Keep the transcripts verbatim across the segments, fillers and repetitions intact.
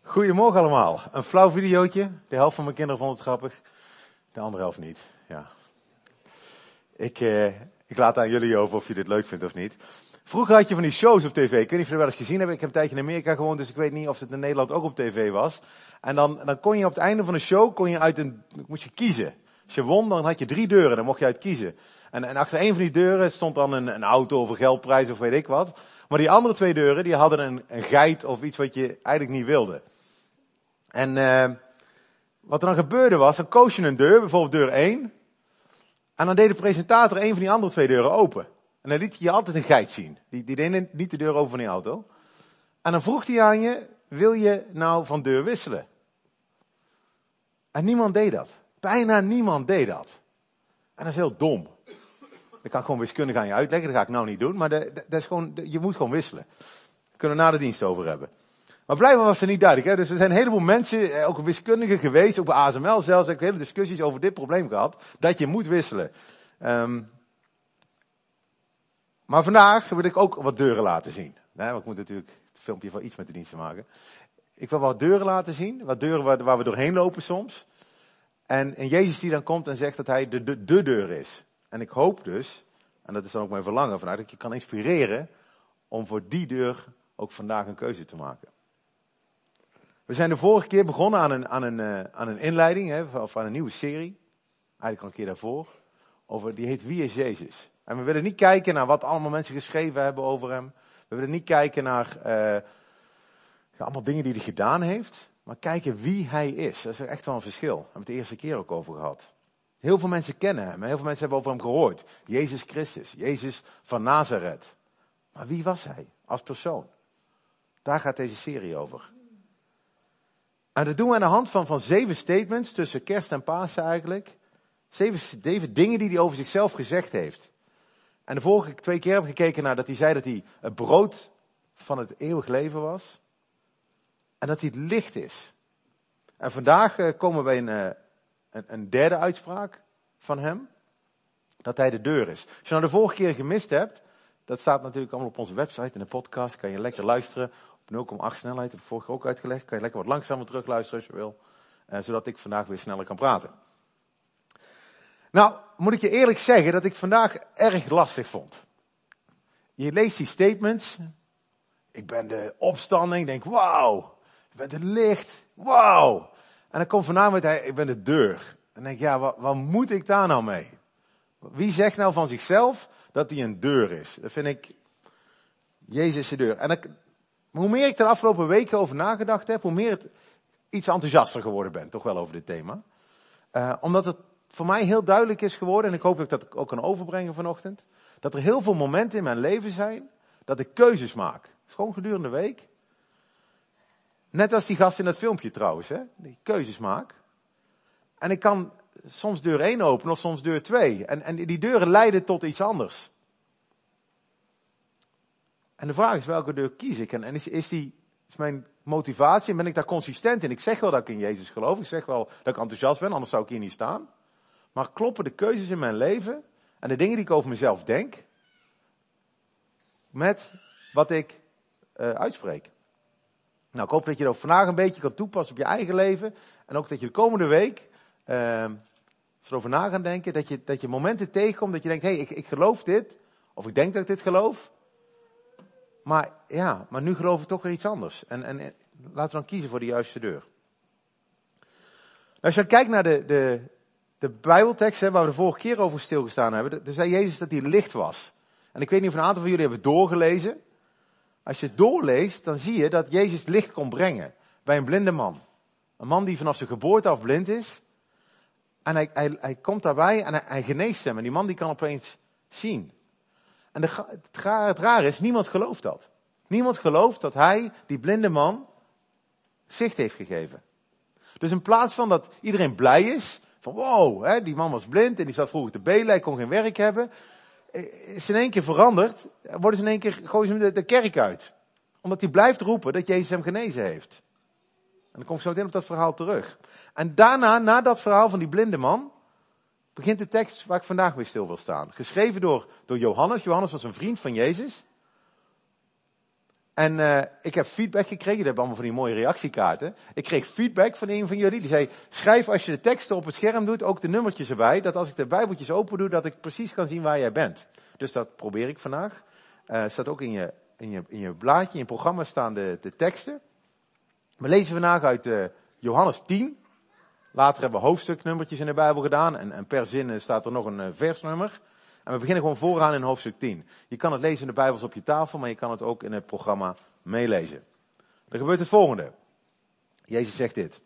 Goedemorgen allemaal. Een flauw videootje. De helft van mijn kinderen vond het grappig. De andere helft niet. Ja. Ik, eh, ik laat aan jullie over of je dit leuk vindt of niet. Vroeger had je van die shows op tv. Ik weet niet of je dat wel eens gezien hebt. Ik heb een tijdje in Amerika gewoond, dus ik weet niet of het in Nederland ook op tv was. En dan, dan kon je op het einde van de show kon je uit een, moest je kiezen. Als je won, dan had je drie deuren. Dan mocht je uit kiezen. En, en achter een van die deuren stond dan een, een auto of een geldprijs of weet ik wat. Maar die andere twee deuren, die hadden een, een geit of iets wat je eigenlijk niet wilde. En uh, wat er dan gebeurde was, dan koos je een deur, bijvoorbeeld deur één. En dan deed de presentator een van die andere twee deuren open. En dan liet hij je altijd een geit zien. Die, die deed niet de deur open van die auto. En dan vroeg hij aan je, wil je nou van deur wisselen? En niemand deed dat. Bijna niemand deed dat. En dat is heel dom. Dat kan ik gewoon wiskundig aan je uitleggen, dat ga ik nou niet doen. Maar de, de, dat is gewoon, de, je moet gewoon wisselen. Daar kunnen we na de dienst over hebben. Maar blijkbaar was het niet duidelijk. Hè? Dus er zijn een heleboel mensen, ook wiskundigen geweest, ook bij A S M L zelfs, heb ik hele discussies over dit probleem gehad. Dat je moet wisselen. Um, maar vandaag wil ik ook wat deuren laten zien. Nee, want ik moet natuurlijk het filmpje wel iets met de dienst te maken. Ik wil wat deuren laten zien. Wat deuren waar, waar we doorheen lopen soms. En, en Jezus die dan komt en zegt dat hij de, de, de deur is. En ik hoop dus, en dat is dan ook mijn verlangen vandaag, dat ik je kan inspireren om voor die deur ook vandaag een keuze te maken. We zijn de vorige keer begonnen aan een, aan een, uh, aan een inleiding, hè, of aan een nieuwe serie. Eigenlijk al een keer daarvoor. Over, die heet Wie is Jezus? En we willen niet kijken naar wat allemaal mensen geschreven hebben over hem. We willen niet kijken naar uh, ja, allemaal dingen die hij gedaan heeft. Maar kijken wie hij is. Dat is echt wel een verschil. Daar hebben we het de eerste keer ook over gehad. Heel veel mensen kennen hem. Heel veel mensen hebben over hem gehoord. Jezus Christus. Jezus van Nazareth. Maar wie was hij als persoon? Daar gaat deze serie over. En dat doen we aan de hand van, van zeven statements tussen kerst en Pasen eigenlijk. Zeven, zeven dingen die hij over zichzelf gezegd heeft. En de vorige twee keer hebben we gekeken naar dat hij zei dat hij het brood van het eeuwig leven was. En dat hij het licht is. En vandaag uh, komen we bij een, uh, een, een derde uitspraak van hem. Dat hij de deur is. Als je nou de vorige keer gemist hebt, dat staat natuurlijk allemaal op onze website in de podcast. Kan je lekker luisteren. nul komma acht snelheid, heb ik vorige keer ook uitgelegd. Kan je lekker wat langzamer terugluisteren als je wil. Uh, zodat ik vandaag weer sneller kan praten. Nou, moet ik je eerlijk zeggen dat ik vandaag erg lastig vond. Je leest die statements. Ik ben de opstanding. Denk, wauw. Je bent het licht. Wauw. En dan komt vanavond met, hey, ik ben de deur. En dan denk ik, ja, wat, wat moet ik daar nou mee? Wie zegt nou van zichzelf dat hij een deur is? Dat vind ik, Jezus de deur. En dan, hoe meer ik er de afgelopen weken over nagedacht heb, hoe meer het iets enthousiaster geworden ben, toch wel over dit thema. Uh, omdat het voor mij heel duidelijk is geworden, en ik hoop dat ik dat ook kan overbrengen vanochtend, dat er heel veel momenten in mijn leven zijn, dat ik keuzes maak. Dat is gewoon gedurende de week. Net als die gast in dat filmpje trouwens, hè, die keuzes maak. En ik kan soms deur één openen of soms deur twee. En, en die deuren leiden tot iets anders. En de vraag is, welke deur kies ik? En, en is, is die, is mijn motivatie, en ben ik daar consistent in? Ik zeg wel dat ik in Jezus geloof, ik zeg wel dat ik enthousiast ben, anders zou ik hier niet staan. Maar kloppen de keuzes in mijn leven en de dingen die ik over mezelf denk, met wat ik uh, uitspreek? Nou, ik hoop dat je dat vandaag een beetje kan toepassen op je eigen leven. En ook dat je de komende week, uh, als je erover na gaat denken, dat je, dat je momenten tegenkomt dat je denkt, hé, hey, ik, ik geloof dit. Of ik denk dat ik dit geloof. Maar ja, maar nu geloof ik toch weer iets anders. En, en, en laten we dan kiezen voor de juiste deur. Nou, als je dan kijkt naar de, de, de Bijbeltekst, hè, waar we de vorige keer over stilgestaan hebben. Dan zei Jezus dat hij licht was. En ik weet niet of een aantal van jullie hebben doorgelezen. Als je het doorleest, dan zie je dat Jezus licht kon brengen. Bij een blinde man. Een man die vanaf zijn geboorte af blind is. En hij, hij, hij komt daarbij en hij, hij geneest hem. En die man die kan opeens zien. En de, het, raar, het raar is, niemand gelooft dat. Niemand gelooft dat hij, die blinde man, zicht heeft gegeven. Dus in plaats van dat iedereen blij is, van wow, hè, die man was blind en die zat vroeger te bedelen, hij kon geen werk hebben. Is in één keer veranderd, worden ze in één keer, gooien ze hem de, de kerk uit. Omdat hij blijft roepen dat Jezus hem genezen heeft. En dan kom ik zo meteen op dat verhaal terug. En daarna, na dat verhaal van die blinde man, begint de tekst waar ik vandaag weer stil wil staan. Geschreven door, door Johannes. Johannes was een vriend van Jezus. En uh, ik heb feedback gekregen, jullie hebben allemaal van die mooie reactiekaarten. Ik kreeg feedback van een van jullie, die zei, schrijf als je de teksten op het scherm doet, ook de nummertjes erbij, dat als ik de bijbeltjes open doe, dat ik precies kan zien waar jij bent. Dus dat probeer ik vandaag. Uh, staat ook in je, in, je, in je blaadje, in je programma staan de, de teksten. We lezen vandaag uit uh, Johannes tien. Later hebben we hoofdstuknummertjes in de Bijbel gedaan en, en per zin staat er nog een uh, versnummer. En we beginnen gewoon vooraan in hoofdstuk tien. Je kan het lezen in de Bijbels op je tafel, maar je kan het ook in het programma meelezen. Er gebeurt het volgende. Jezus zegt dit.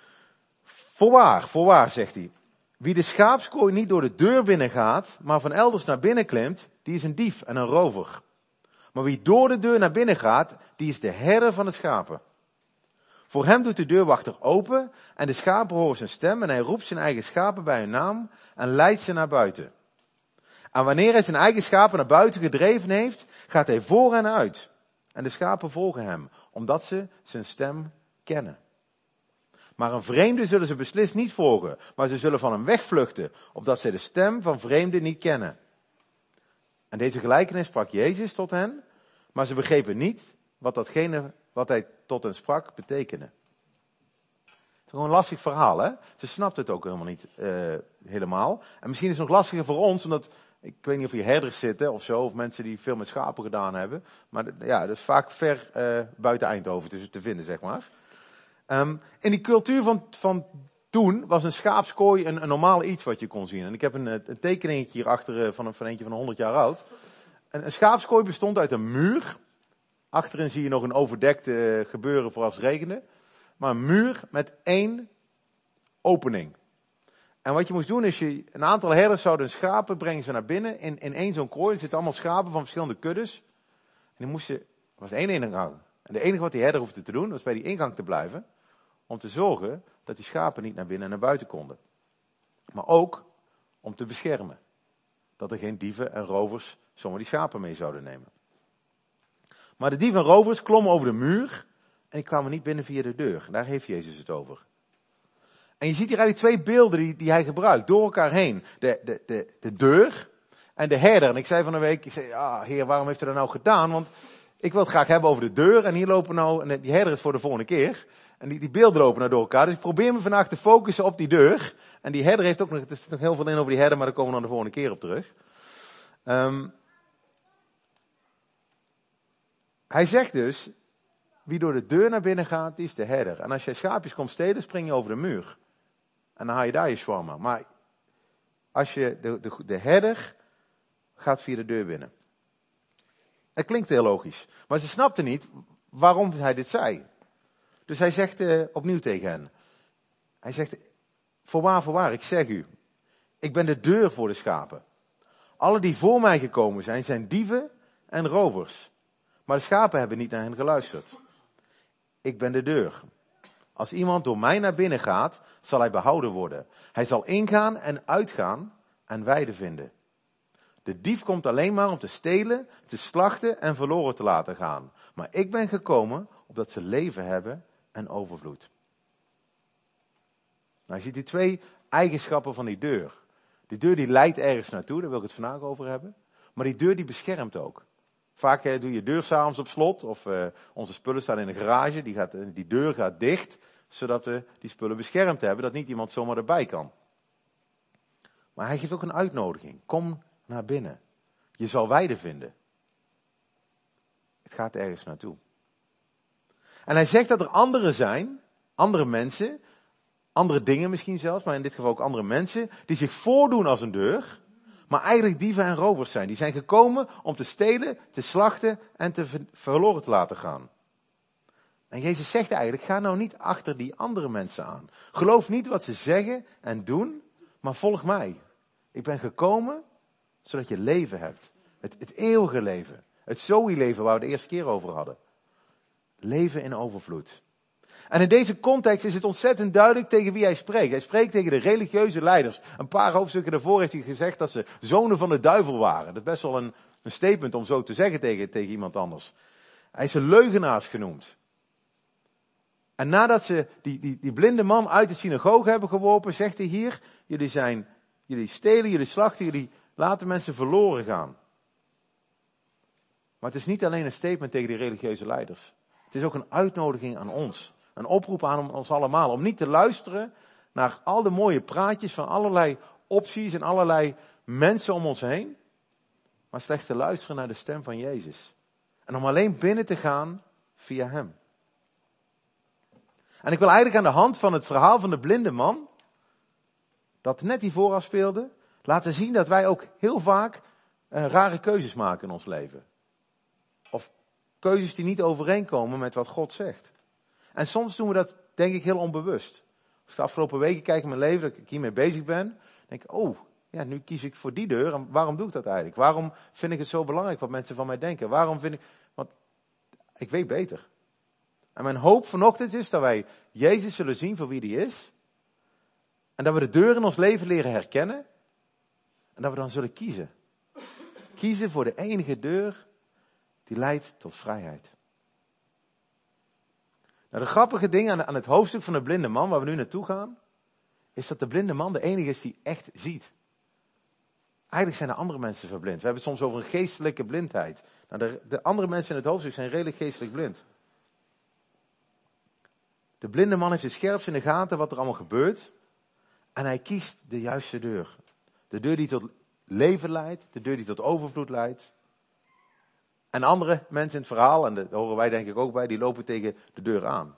Voorwaar, voorwaar, zegt hij. Wie de schaapskooi niet door de deur binnengaat, maar van elders naar binnen klimt, die is een dief en een rover. Maar wie door de deur naar binnen gaat, die is de herder van de schapen. Voor hem doet de deurwachter open en de schapen horen zijn stem en hij roept zijn eigen schapen bij hun naam en leidt ze naar buiten. En wanneer hij zijn eigen schapen naar buiten gedreven heeft, gaat hij voor hen uit. En de schapen volgen hem, omdat ze zijn stem kennen. Maar een vreemde zullen ze beslist niet volgen, maar ze zullen van hem wegvluchten, opdat zij de stem van vreemden niet kennen. En deze gelijkenis sprak Jezus tot hen, maar ze begrepen niet wat datgene wat hij tot hen sprak betekende. Het is gewoon een lastig verhaal, hè? Ze snapt het ook helemaal niet uh, helemaal. En misschien is het nog lastiger voor ons, omdat ik weet niet of hier herders zitten of zo, of mensen die veel met schapen gedaan hebben. Maar ja, dat is vaak ver uh, buiten Eindhoven te, te vinden, zeg maar. Um, in die cultuur van, van toen was een schaapskooi een, een normaal iets wat je kon zien. En ik heb een, een tekeningetje hierachter uh, van, een, van eentje van honderd jaar oud. En een schaapskooi bestond uit een muur. Achterin zie je nog een overdekte uh, gebeuren voor als het regende. Maar een muur met één opening. En wat je moest doen is, je, een aantal herders zouden hun schapen brengen ze naar binnen in, in één zo'n kooi. Er zitten allemaal schapen van verschillende kuddes. En die moesten, er was één ingang. En de enige wat die herder hoefde te doen, was bij die ingang te blijven. Om te zorgen dat die schapen niet naar binnen en naar buiten konden. Maar ook om te beschermen. Dat er geen dieven en rovers zomaar die schapen mee zouden nemen. Maar de dieven en rovers klommen over de muur. En die kwamen niet binnen via de deur. Daar heeft Jezus het over. En je ziet hier eigenlijk twee beelden die, die hij gebruikt, door elkaar heen. De, de, de, de deur en de herder. En ik zei van een week, ik zei, ah, heer, waarom heeft u dat nou gedaan? Want ik wil het graag hebben over de deur. En hier lopen nou, en die herder is voor de volgende keer. En die, die beelden lopen nou door elkaar. Dus ik probeer me vandaag te focussen op die deur. En die herder heeft ook nog, er is nog heel veel in over die herder, maar daar komen we dan de volgende keer op terug. Um, hij zegt dus, wie door de deur naar binnen gaat, die is de herder. En als je schaapjes komt stelen, spring je over de muur. En dan haal je daar je shawarma. Maar als je, de, de, de herder gaat via de deur binnen. Het klinkt heel logisch. Maar ze snapte niet waarom hij dit zei. Dus hij zegt uh, opnieuw tegen hen. Hij zegt, voorwaar, voorwaar, ik zeg u. Ik ben de deur voor de schapen. Alle die voor mij gekomen zijn, zijn dieven en rovers. Maar de schapen hebben niet naar hen geluisterd. Ik ben de deur. Als iemand door mij naar binnen gaat, zal hij behouden worden. Hij zal ingaan en uitgaan en weide vinden. De dief komt alleen maar om te stelen, te slachten en verloren te laten gaan. Maar ik ben gekomen opdat ze leven hebben en overvloed. Nou, je ziet die twee eigenschappen van die deur. Die deur die leidt ergens naartoe, daar wil ik het vandaag over hebben. Maar die deur die beschermt ook. Vaak eh, doe je deur s'avonds op slot, of uh, onze spullen staan in een garage, die, gaat, die deur gaat dicht, zodat we die spullen beschermd hebben, dat niet iemand zomaar erbij kan. Maar hij geeft ook een uitnodiging. Kom naar binnen. Je zal weide vinden. Het gaat ergens naartoe. En hij zegt dat er anderen zijn, andere mensen, andere dingen misschien zelfs, maar in dit geval ook andere mensen, die zich voordoen als een deur, maar eigenlijk dieven en rovers zijn. Die zijn gekomen om te stelen, te slachten en te ver- verloren te laten gaan. En Jezus zegt eigenlijk, ga nou niet achter die andere mensen aan. Geloof niet wat ze zeggen en doen, maar volg mij. Ik ben gekomen zodat je leven hebt. Het, het eeuwige leven. Het Zoe-leven waar we de eerste keer over hadden. Leven in overvloed. En in deze context is het ontzettend duidelijk tegen wie hij spreekt. Hij spreekt tegen de religieuze leiders. Een paar hoofdstukken daarvoor heeft hij gezegd dat ze zonen van de duivel waren. Dat is best wel een, een statement om zo te zeggen tegen, tegen iemand anders. Hij is ze leugenaars genoemd. En nadat ze die, die, die blinde man uit de synagoge hebben geworpen, zegt hij hier, jullie zijn, jullie stelen, jullie slachten, jullie laten mensen verloren gaan. Maar het is niet alleen een statement tegen die religieuze leiders. Het is ook een uitnodiging aan ons. Een oproep aan ons allemaal. Om niet te luisteren naar al de mooie praatjes van allerlei opties en allerlei mensen om ons heen. Maar slechts te luisteren naar de stem van Jezus. En om alleen binnen te gaan via hem. En ik wil eigenlijk aan de hand van het verhaal van de blinde man, dat net hiervoor afspeelde, laten zien dat wij ook heel vaak uh, rare keuzes maken in ons leven. Of keuzes die niet overeenkomen met wat God zegt. En soms doen we dat, denk ik, heel onbewust. Als ik de afgelopen weken kijk in mijn leven, dat ik hiermee bezig ben, denk ik, oh, ja, nu kies ik voor die deur. En waarom doe ik dat eigenlijk? Waarom vind ik het zo belangrijk wat mensen van mij denken? Waarom vind ik, want ik weet beter. En mijn hoop vanochtend is dat wij Jezus zullen zien voor wie die is. En dat we de deur in ons leven leren herkennen. En dat we dan zullen kiezen. Kiezen voor de enige deur die leidt tot vrijheid. Nou, de grappige ding aan, aan het hoofdstuk van de blinde man, waar we nu naartoe gaan, is dat de blinde man de enige is die echt ziet. Eigenlijk zijn de andere mensen verblind. We hebben het soms over een geestelijke blindheid. Nou, de, de andere mensen in het hoofdstuk zijn redelijk geestelijk blind. De blinde man heeft het scherpst in de gaten wat er allemaal gebeurt. En hij kiest de juiste deur. De deur die tot leven leidt. De deur die tot overvloed leidt. En andere mensen in het verhaal, en daar horen wij denk ik ook bij, die lopen tegen de deur aan.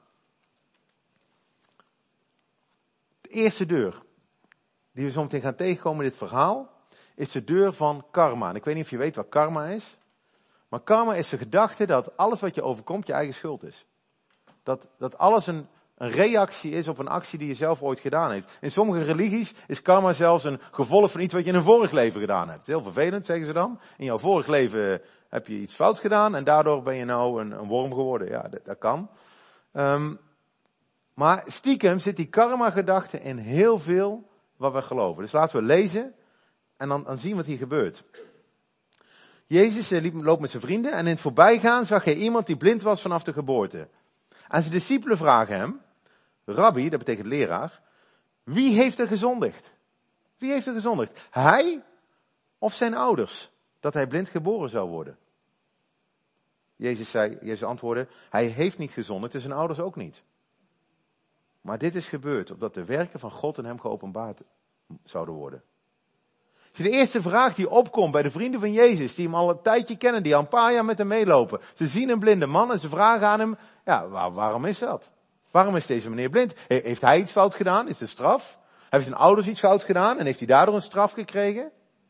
De eerste deur die we zo meteen gaan tegenkomen in dit verhaal, is de deur van karma. En ik weet niet of je weet wat karma is. Maar karma is de gedachte dat alles wat je overkomt je eigen schuld is. Dat, dat alles een, een reactie is op een actie die je zelf ooit gedaan hebt. In sommige religies is karma zelfs een gevolg van iets wat je in een vorig leven gedaan hebt. Heel vervelend, zeggen ze dan. In jouw vorig leven heb je iets fouts gedaan en daardoor ben je nou een, een worm geworden. Ja, dat, dat kan. Um, maar stiekem zit die karma-gedachte in heel veel wat we geloven. Dus laten we lezen en dan, dan zien wat hier gebeurt. Jezus liep, loopt met zijn vrienden en in het voorbijgaan zag hij iemand die blind was vanaf de geboorte. En zijn discipelen vragen hem, Rabbi, dat betekent leraar, wie heeft er gezondigd? Wie heeft er gezondigd? Hij of zijn ouders? Dat hij blind geboren zou worden. Jezus zei, Jezus antwoordde, hij heeft niet gezondigd, dus zijn ouders ook niet. Maar dit is gebeurd, opdat de werken van God in hem geopenbaard zouden worden. De eerste vraag die opkomt bij de vrienden van Jezus, die hem al een tijdje kennen, die al een paar jaar met hem meelopen. Ze zien een blinde man en ze vragen aan hem, ja, waar, waarom is dat? Waarom is deze meneer blind? He, heeft hij iets fout gedaan? Is het straf? Hebben zijn ouders iets fout gedaan en heeft hij daardoor een straf gekregen?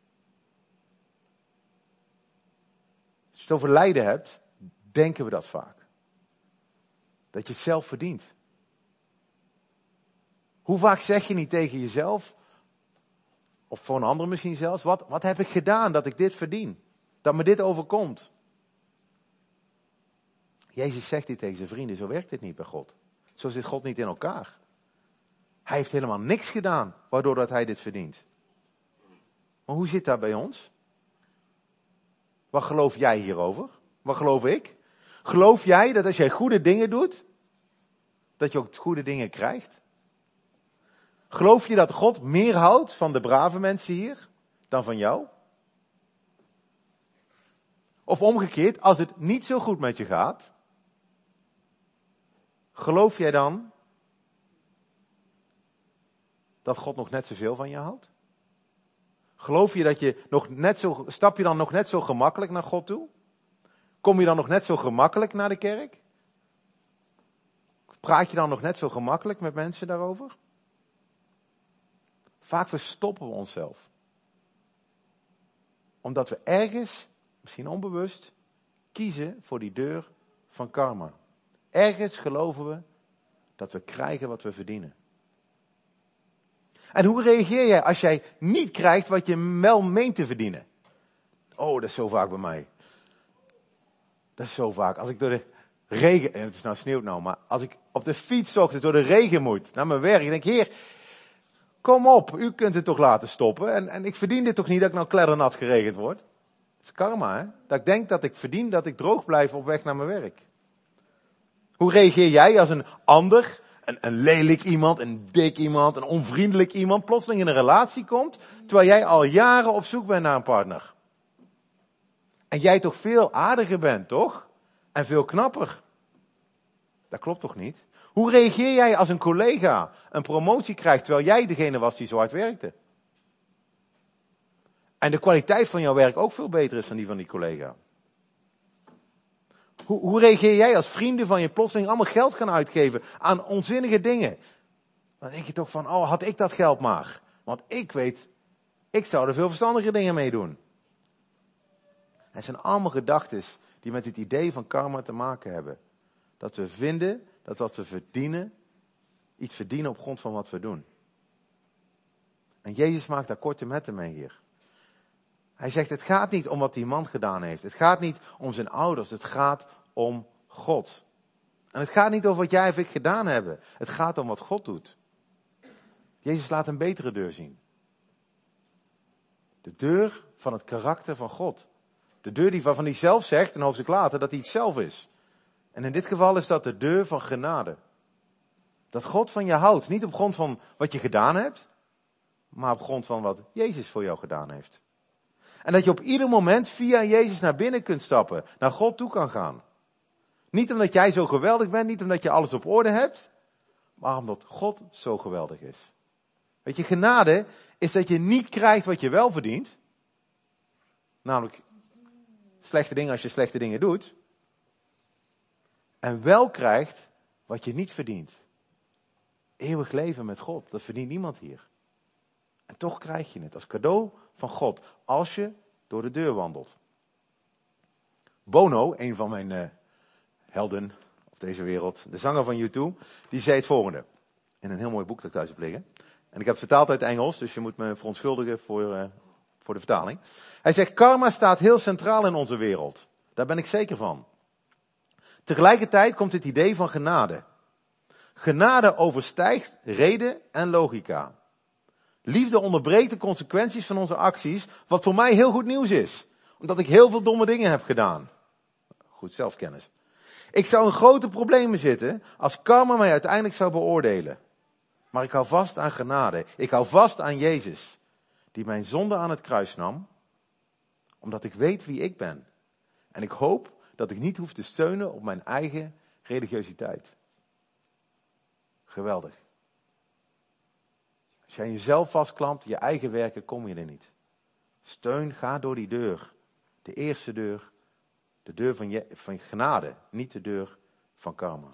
Als je het over lijden hebt, denken we dat vaak. Dat je het zelf verdient. Hoe vaak zeg je niet tegen jezelf, of voor een ander misschien zelfs, wat, wat heb ik gedaan dat ik dit verdien? Dat me dit overkomt. Jezus zegt dit tegen zijn vrienden, zo werkt dit niet bij God. Zo zit God niet in elkaar. Hij heeft helemaal niks gedaan, waardoor dat hij dit verdient. Maar hoe zit dat bij ons? Wat geloof jij hierover? Wat geloof ik? Geloof jij dat als jij goede dingen doet, dat je ook goede dingen krijgt? Geloof je dat God meer houdt van de brave mensen hier dan van jou? Of omgekeerd, als het niet zo goed met je gaat, geloof jij dan dat God nog net zoveel van je houdt? Geloof je dat je nog net zo, stap je dan nog net zo gemakkelijk naar God toe? Kom je dan nog net zo gemakkelijk naar de kerk? Praat je dan nog net zo gemakkelijk met mensen daarover? Vaak verstoppen we onszelf. Omdat we ergens, misschien onbewust, kiezen voor die deur van karma. Ergens geloven we dat we krijgen wat we verdienen. En hoe reageer jij als jij niet krijgt wat je wel meent te verdienen? Oh, dat is zo vaak bij mij. Dat is zo vaak. Als ik door de regen, en het is nou sneeuwt nou, maar als ik op de fiets 's ochtends door de regen moet naar mijn werk, denk ik, Heer, kom op, u kunt het toch laten stoppen. En, en ik verdien dit toch niet dat ik nou kleddernat geregend word. Dat is karma, hè? Dat ik denk dat ik verdien dat ik droog blijf op weg naar mijn werk. Hoe reageer jij als een ander, een, een lelijk iemand, een dik iemand, een onvriendelijk iemand, plotseling in een relatie komt, terwijl jij al jaren op zoek bent naar een partner? En jij toch veel aardiger bent, toch? En veel knapper. Dat klopt toch niet? Hoe reageer jij als een collega een promotie krijgt terwijl jij degene was die zo hard werkte? En de kwaliteit van jouw werk ook veel beter is dan die van die collega. Hoe, hoe reageer jij als vrienden van je plotseling allemaal geld gaan uitgeven aan onzinnige dingen? Dan denk je toch van, oh, had ik dat geld maar. Want ik weet, ik zou er veel verstandige dingen mee doen. Het zijn allemaal gedachten die met het idee van karma te maken hebben. Dat we vinden dat wat we verdienen, iets verdienen op grond van wat we doen. En Jezus maakt daar korte metten mee hier. Hij zegt, het gaat niet om wat die man gedaan heeft. Het gaat niet om zijn ouders. Het gaat om God. En het gaat niet over wat jij of ik gedaan hebben. Het gaat om wat God doet. Jezus laat een betere deur zien. De deur van het karakter van God. De deur die waarvan hij zelf zegt, een hoofdstuk later, dat hij het zelf is. En in dit geval is dat de deur van genade. Dat God van je houdt. Niet op grond van wat je gedaan hebt, maar op grond van wat Jezus voor jou gedaan heeft. En dat je op ieder moment via Jezus naar binnen kunt stappen. Naar God toe kan gaan. Niet omdat jij zo geweldig bent, niet omdat je alles op orde hebt, maar omdat God zo geweldig is. Weet je, genade is dat je niet krijgt wat je wel verdient. Namelijk slechte dingen als je slechte dingen doet. En wel krijgt wat je niet verdient. Eeuwig leven met God, dat verdient niemand hier. En toch krijg je het als cadeau van God, als je door de deur wandelt. Bono, een van mijn uh, helden op deze wereld, de zanger van U twee, die zei het volgende. In een heel mooi boek dat ik thuis heb liggen. En ik heb het vertaald uit het Engels, dus je moet me verontschuldigen voor, uh, voor de vertaling. Hij zegt, karma staat heel centraal in onze wereld. Daar ben ik zeker van. Tegelijkertijd komt het idee van genade. Genade overstijgt reden en logica. Liefde onderbreekt de consequenties van onze acties, wat voor mij heel goed nieuws is. Omdat ik heel veel domme dingen heb gedaan. Goed zelfkennis. Ik zou in grote problemen zitten als karma mij uiteindelijk zou beoordelen. Maar ik hou vast aan genade. Ik hou vast aan Jezus. Die mijn zonde aan het kruis nam. Omdat ik weet wie ik ben. En ik hoop dat ik niet hoef te steunen op mijn eigen religiositeit. Geweldig. Als jij jezelf vastklampt, je eigen werken, kom je er niet. Steun, ga door die deur. De eerste deur. De deur van, je, van genade. Niet de deur van karma.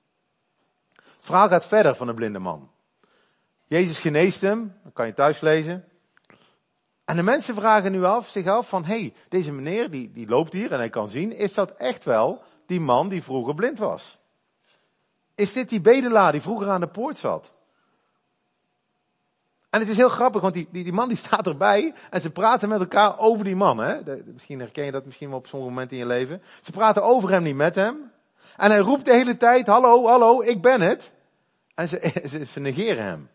Het verhaal gaat verder van de blinde man. Jezus geneest hem. Dat kan je thuis lezen. En de mensen vragen nu af, zich af van, hé, hey, deze meneer die, die loopt hier en hij kan zien. Is dat echt wel die man die vroeger blind was? Is dit die bedelaar die vroeger aan de poort zat? En het is heel grappig, want die, die, die man die staat erbij en ze praten met elkaar over die man. Hè? De, de, misschien herken je dat misschien wel op sommige momenten in je leven. Ze praten over hem, niet met hem. En hij roept de hele tijd, hallo, hallo, ik ben het. En ze, ze, ze negeren hem.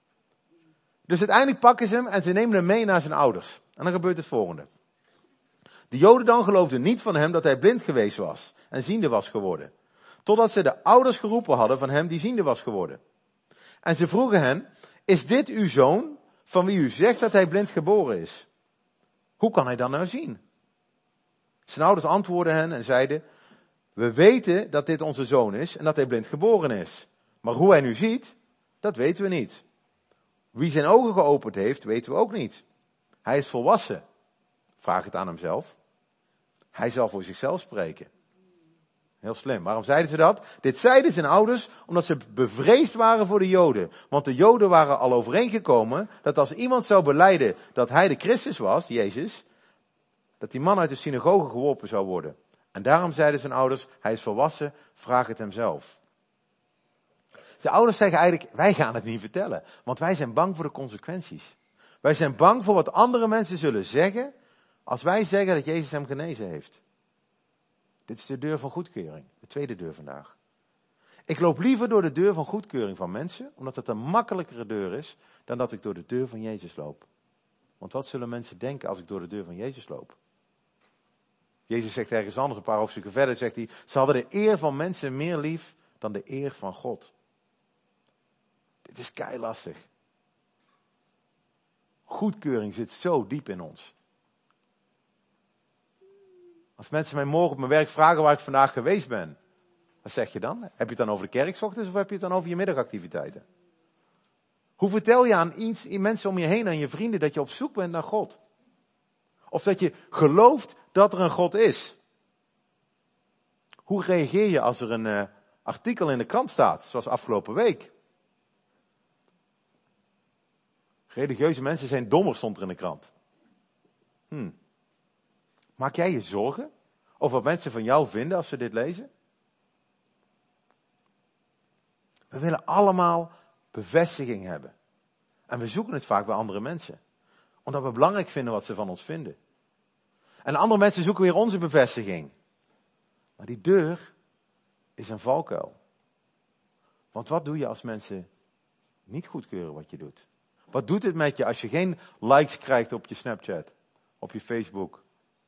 Dus uiteindelijk pakken ze hem en ze nemen hem mee naar zijn ouders. En dan gebeurt het volgende. De Joden dan geloofden niet van hem dat hij blind geweest was en ziende was geworden. Totdat ze de ouders geroepen hadden van hem die ziende was geworden. En ze vroegen hen, is dit uw zoon van wie u zegt dat hij blind geboren is? Hoe kan hij dan nou zien? Zijn ouders antwoordden hen en zeiden, we weten dat dit onze zoon is en dat hij blind geboren is. Maar hoe hij nu ziet, dat weten we niet. Wie zijn ogen geopend heeft, weten we ook niet. Hij is volwassen. Vraag het aan hemzelf. Hij zal voor zichzelf spreken. Heel slim. Waarom zeiden ze dat? Dit zeiden zijn ouders omdat ze bevreesd waren voor de Joden. Want de Joden waren al overeengekomen dat als iemand zou belijden dat hij de Christus was, Jezus, dat die man uit de synagoge geworpen zou worden. En daarom zeiden zijn ouders, hij is volwassen, vraag het hem zelf. De ouders zeggen eigenlijk, wij gaan het niet vertellen. Want wij zijn bang voor de consequenties. Wij zijn bang voor wat andere mensen zullen zeggen als wij zeggen dat Jezus hem genezen heeft. Dit is de deur van goedkeuring. De tweede deur vandaag. Ik loop liever door de deur van goedkeuring van mensen, omdat het een makkelijkere deur is, dan dat ik door de deur van Jezus loop. Want wat zullen mensen denken als ik door de deur van Jezus loop? Jezus zegt ergens anders, een paar hoofdstukken verder, zegt hij, ze hadden de eer van mensen meer lief dan de eer van God. Dit is keilastig. Goedkeuring zit zo diep in ons. Als mensen mij morgen op mijn werk vragen waar ik vandaag geweest ben. Wat zeg je dan? Heb je het dan over de kerk 's ochtends of heb je het dan over je middagactiviteiten? Hoe vertel je aan iets, mensen om je heen, aan je vrienden, dat je op zoek bent naar God? Of dat je gelooft dat er een God is? Hoe reageer je als er een uh, artikel in de krant staat, zoals afgelopen week? Religieuze mensen zijn dommer, stond er in de krant. Hm. Maak jij je zorgen over wat mensen van jou vinden als ze dit lezen? We willen allemaal bevestiging hebben. En we zoeken het vaak bij andere mensen. Omdat we belangrijk vinden wat ze van ons vinden. En andere mensen zoeken weer onze bevestiging. Maar die deur is een valkuil. Want wat doe je als mensen niet goedkeuren wat je doet? Wat doet het met je als je geen likes krijgt op je Snapchat, op je Facebook?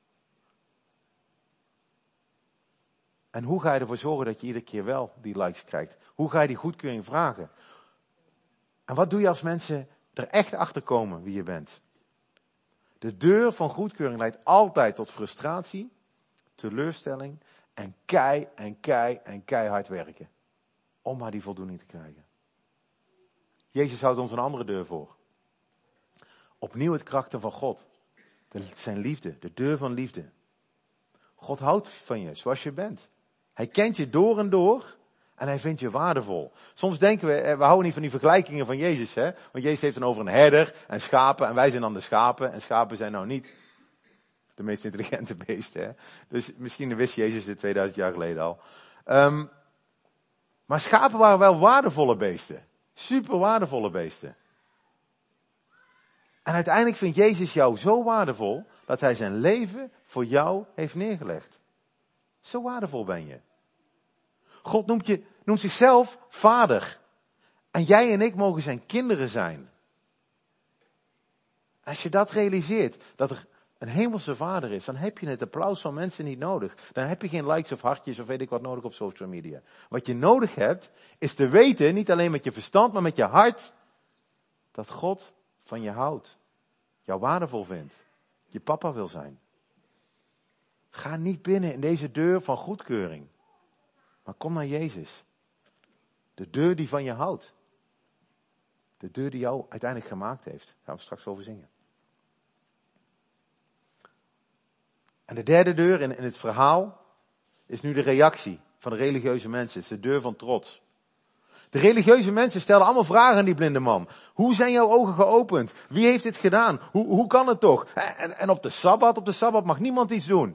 En hoe ga je ervoor zorgen dat je iedere keer wel die likes krijgt? Hoe ga je die goedkeuring vragen? En wat doe je als mensen er echt achter komen wie je bent? De deur van goedkeuring leidt altijd tot frustratie, teleurstelling en kei en kei en keihard werken. Om maar die voldoening te krijgen. Jezus houdt ons een andere deur voor. Opnieuw het karakter van God. De, zijn liefde, de deur van liefde. God houdt van je zoals je bent. Hij kent je door en door en hij vindt je waardevol. Soms denken we, we houden niet van die vergelijkingen van Jezus, hè? Want Jezus heeft dan over een herder en schapen en wij zijn dan de schapen. En schapen zijn nou niet de meest intelligente beesten, hè? Dus misschien wist Jezus dit tweeduizend jaar geleden al. Um, maar schapen waren wel waardevolle beesten. Super waardevolle beesten. En uiteindelijk vindt Jezus jou zo waardevol dat hij zijn leven voor jou heeft neergelegd. Zo waardevol ben je. God noemt, je, noemt zichzelf vader. En jij en ik mogen zijn kinderen zijn. Als je dat realiseert, dat er een hemelse vader is, dan heb je het applaus van mensen niet nodig. Dan heb je geen likes of hartjes of weet ik wat nodig op social media. Wat je nodig hebt, is te weten, niet alleen met je verstand, maar met je hart, dat God van je houdt. Jou waardevol vindt. Je papa wil zijn. Ga niet binnen in deze deur van goedkeuring. Maar kom naar Jezus. De deur die van je houdt. De deur die jou uiteindelijk gemaakt heeft. Daar gaan we straks over zingen. En de derde deur in, in het verhaal is nu de reactie van de religieuze mensen. Het is de deur van trots. De religieuze mensen stellen allemaal vragen aan die blinde man. Hoe zijn jouw ogen geopend? Wie heeft dit gedaan? Hoe, hoe kan het toch? En, en op de Sabbat, op de Sabbat mag niemand iets doen.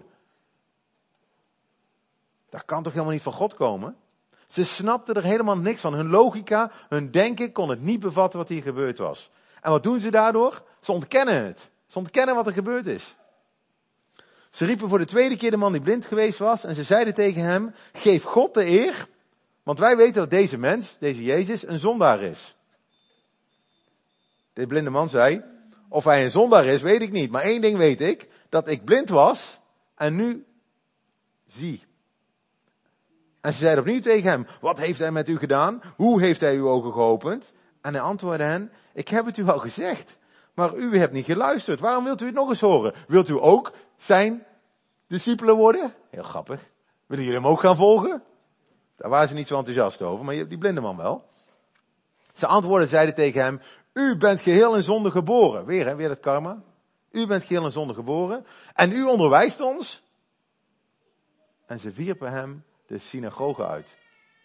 Dat kan toch helemaal niet van God komen? Ze snapten er helemaal niks van. Hun logica, hun denken kon het niet bevatten wat hier gebeurd was. En wat doen ze daardoor? Ze ontkennen het. Ze ontkennen wat er gebeurd is. Ze riepen voor de tweede keer de man die blind geweest was en ze zeiden tegen hem, geef God de eer, want wij weten dat deze mens, deze Jezus, een zondaar is. De blinde man zei, of hij een zondaar is, weet ik niet, maar één ding weet ik, dat ik blind was en nu zie. En ze zeiden opnieuw tegen hem, wat heeft hij met u gedaan? Hoe heeft hij uw ogen geopend? En hij antwoordde hen, ik heb het u al gezegd, maar u hebt niet geluisterd. Waarom wilt u het nog eens horen? Wilt u ook zijn discipelen worden? Heel grappig. Willen jullie hem ook gaan volgen? Daar waren ze niet zo enthousiast over, maar die blinde man wel. Ze antwoordden, zeiden tegen hem, u bent geheel in zonde geboren. Weer, hè, weer dat karma. U bent geheel in zonde geboren. En u onderwijst ons. En ze wierpen hem de synagoge uit.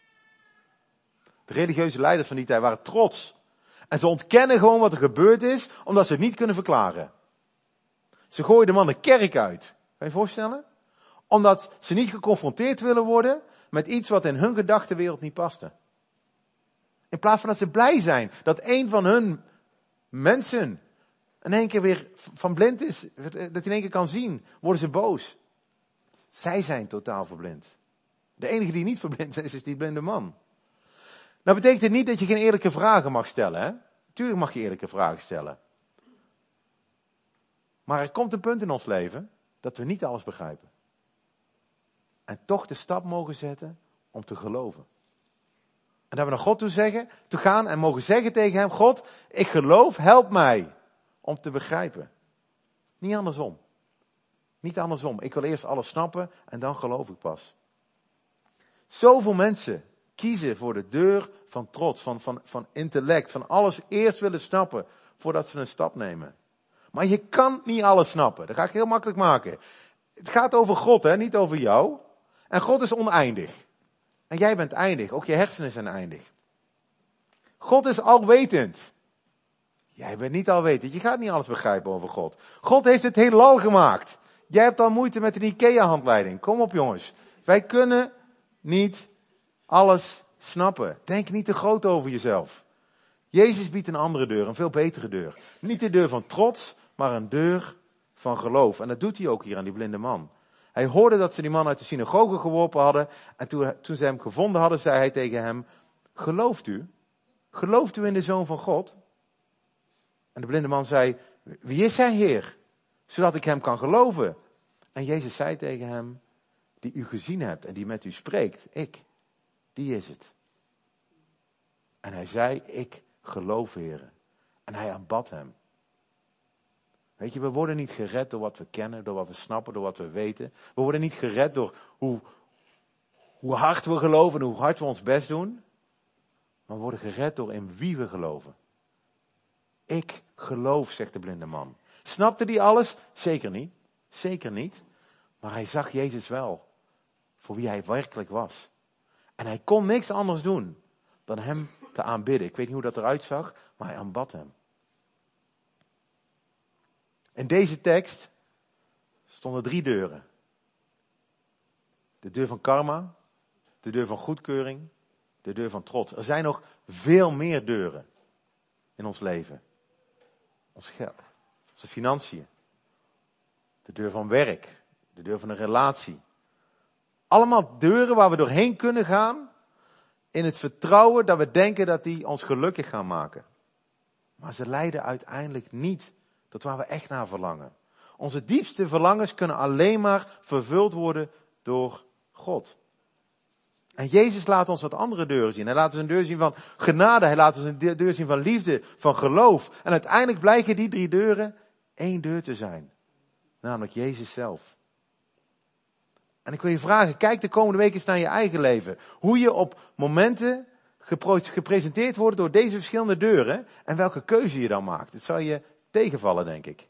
De religieuze leiders van die tijd waren trots. En ze ontkennen gewoon wat er gebeurd is, omdat ze het niet kunnen verklaren. Ze gooien de man de kerk uit. Kan je je voorstellen? Omdat ze niet geconfronteerd willen worden met iets wat in hun gedachtenwereld niet paste. In plaats van dat ze blij zijn dat een van hun mensen in één keer weer van blind is, dat hij in één keer kan zien, worden ze boos. Zij zijn totaal verblind. De enige die niet verblind is, is die blinde man. Nou betekent het niet dat je geen eerlijke vragen mag stellen, hè? Tuurlijk mag je eerlijke vragen stellen. Maar er komt een punt in ons leven dat we niet alles begrijpen. En toch de stap mogen zetten om te geloven. En dat we naar God toe zeggen, toe gaan en mogen zeggen tegen hem, God, ik geloof, help mij om te begrijpen. Niet andersom. Niet andersom. Ik wil eerst alles snappen en dan geloof ik pas. Zoveel mensen kiezen voor de deur van trots, van, van, van intellect, van alles eerst willen snappen voordat ze een stap nemen. Maar je kan niet alles snappen. Dat ga ik heel makkelijk maken. Het gaat over God, hè, niet over jou. En God is oneindig. En jij bent eindig. Ook je hersenen zijn eindig. God is alwetend. Jij bent niet alwetend. Je gaat niet alles begrijpen over God. God heeft het heelal gemaakt. Jij hebt al moeite met een IKEA-handleiding. Kom op jongens. Wij kunnen niet alles snappen. Denk niet te groot over jezelf. Jezus biedt een andere deur, een veel betere deur. Niet de deur van trots, maar een deur van geloof. En dat doet hij ook hier aan die blinde man. Hij hoorde dat ze die man uit de synagoge geworpen hadden. En toen, toen ze hem gevonden hadden, zei hij tegen hem, gelooft u? Gelooft u in de Zoon van God? En de blinde man zei, wie is hij, Heer? Zodat ik hem kan geloven. En Jezus zei tegen hem, die u gezien hebt en die met u spreekt, ik, die is het. En hij zei, ik geloof, Heer. En hij aanbad hem. Weet je, we worden niet gered door wat we kennen, door wat we snappen, door wat we weten. We worden niet gered door hoe, hoe hard we geloven en hoe hard we ons best doen. Maar we worden gered door in wie we geloven. Ik geloof, zegt de blinde man. Snapte hij alles? Zeker niet. Zeker niet. Maar hij zag Jezus wel. Voor wie hij werkelijk was. En hij kon niks anders doen dan hem te aanbidden. Ik weet niet hoe dat eruit zag, maar hij aanbad hem. In deze tekst stonden drie deuren. De deur van karma, de deur van goedkeuring, de deur van trots. Er zijn nog veel meer deuren in ons leven. Ons geld, onze financiën, de deur van werk, de deur van een relatie. Allemaal deuren waar we doorheen kunnen gaan in het vertrouwen dat we denken dat die ons gelukkig gaan maken. Maar ze leiden uiteindelijk niet tot waar we echt naar verlangen. Onze diepste verlangens kunnen alleen maar vervuld worden door God. En Jezus laat ons wat andere deuren zien. Hij laat ons een deur zien van genade. Hij laat ons een deur zien van liefde, van geloof. En uiteindelijk blijken die drie deuren één deur te zijn. Namelijk Jezus zelf. En ik wil je vragen, kijk de komende week eens naar je eigen leven. Hoe je op momenten gepresenteerd wordt door deze verschillende deuren. En welke keuze je dan maakt. Het zal je tegenvallen, denk ik.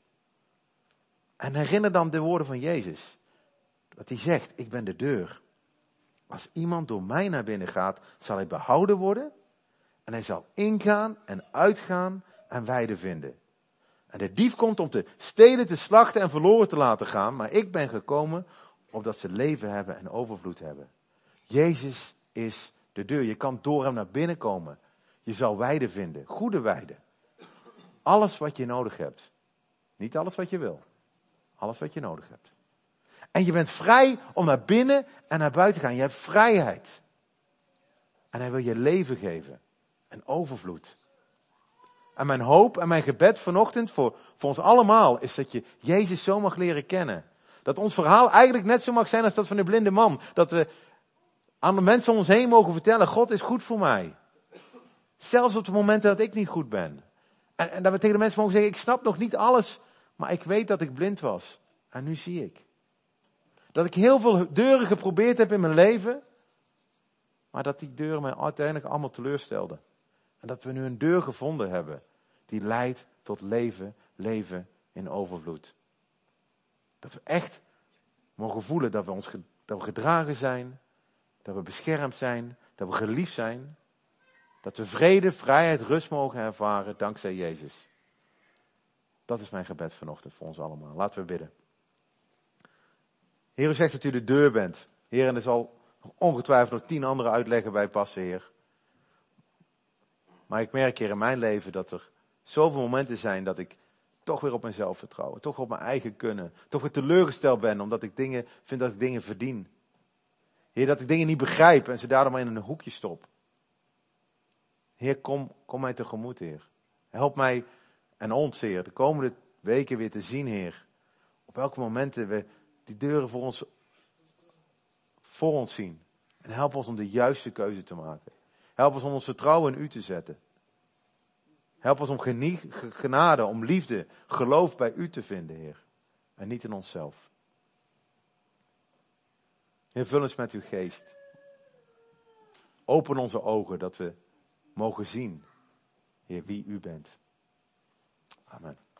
En herinner dan de woorden van Jezus. Dat hij zegt, ik ben de deur. Als iemand door mij naar binnen gaat, zal hij behouden worden. En hij zal ingaan en uitgaan en weide vinden. En de dief komt om te stelen, te slachten en verloren te laten gaan. Maar ik ben gekomen opdat ze leven hebben en overvloed hebben. Jezus is de deur. Je kan door hem naar binnen komen. Je zal weide vinden. Goede weide. Alles wat je nodig hebt. Niet alles wat je wil. Alles wat je nodig hebt. En je bent vrij om naar binnen en naar buiten te gaan. Je hebt vrijheid. En hij wil je leven geven. En overvloed. En mijn hoop en mijn gebed vanochtend voor, voor ons allemaal is dat je Jezus zo mag leren kennen. Dat ons verhaal eigenlijk net zo mag zijn als dat van de blinde man. Dat we aan de mensen om ons heen mogen vertellen, God is goed voor mij. Zelfs op de momenten dat ik niet goed ben. En, en dat we tegen de mensen mogen zeggen, ik snap nog niet alles, maar ik weet dat ik blind was. En nu zie ik. Dat ik heel veel deuren geprobeerd heb in mijn leven, maar dat die deuren mij uiteindelijk allemaal teleurstelden. En dat we nu een deur gevonden hebben die leidt tot leven, leven in overvloed. Dat we echt mogen voelen dat we, ons, dat we gedragen zijn, dat we beschermd zijn, dat we geliefd zijn. Dat we vrede, vrijheid, rust mogen ervaren dankzij Jezus. Dat is mijn gebed vanochtend voor ons allemaal. Laten we bidden. Heer, u zegt dat u de deur bent. Heer, en er zal ongetwijfeld nog tien andere uitleggen bij passen, Heer. Maar ik merk hier in mijn leven dat er zoveel momenten zijn dat ik toch weer op mezelf vertrouw. Toch op mijn eigen kunnen. Toch weer teleurgesteld ben omdat ik dingen, vind dat ik dingen verdien. Heer, dat ik dingen niet begrijp en ze daarom maar in een hoekje stop. Heer, kom, kom mij tegemoet, Heer. Help mij en ons, Heer, de komende weken weer te zien, Heer. Op welke momenten we die deuren voor ons, voor ons zien. En help ons om de juiste keuze te maken. Help ons om ons vertrouwen in U te zetten. Help ons om genie, genade, om liefde, geloof bij U te vinden, Heer. En niet in onszelf. Heer, vul ons met uw geest. Open onze ogen dat we mogen zien, Heer, wie u bent. Amen.